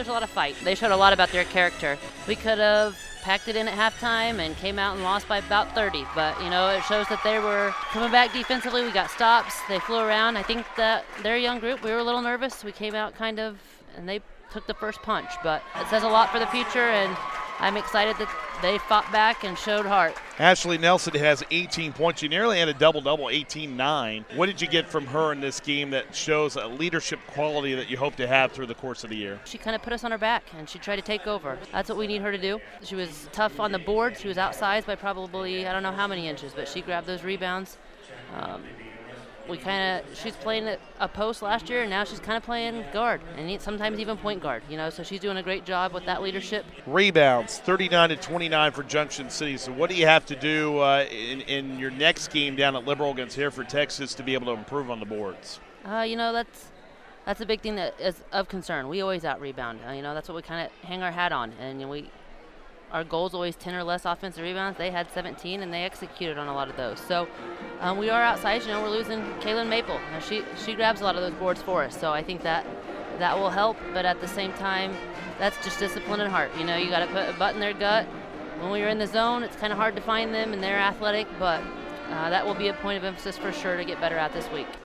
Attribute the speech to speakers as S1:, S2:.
S1: there's a lot of fight. They showed a lot about their character. We could have packed it in at halftime and came out and lost by about 30. But, it shows that they were coming back defensively. We got stops. They flew around. I think that their young group, we were a little nervous. We came out and they took the first punch. But it says a lot for the future, and I'm excited that they fought back and showed heart.
S2: Ashley Nelson has 18 points. She nearly had a double-double, 18-9. What did you get from her in this game that shows a leadership quality that you hope to have through the course of the year?
S1: She kind of put us on her back, and she tried to take over. That's what we need her to do. She was tough on the board. She was outsized by probably, I don't know how many inches, but she grabbed those rebounds. She's playing at a post last year, and now she's kind of playing guard, and sometimes even point guard, so she's doing a great job with that leadership.
S2: Rebounds, 39-29 for Junction City. So what do you have to do in your next game down at Liberal against Hereford, Texas, to be able to improve on the boards?
S1: That's a big thing that is of concern. We always out-rebound. That's what we kind of hang our hat on, and our goal is always 10 or less offensive rebounds. They had 17, and they executed on a lot of those. So we are outside. We're losing Kaylin Maple. She grabs a lot of those boards for us. So I think that will help. But at the same time, that's just discipline and heart. You got to put a butt in their gut. When we are in the zone, it's kind of hard to find them, and they're athletic. But that will be a point of emphasis for sure to get better at this week.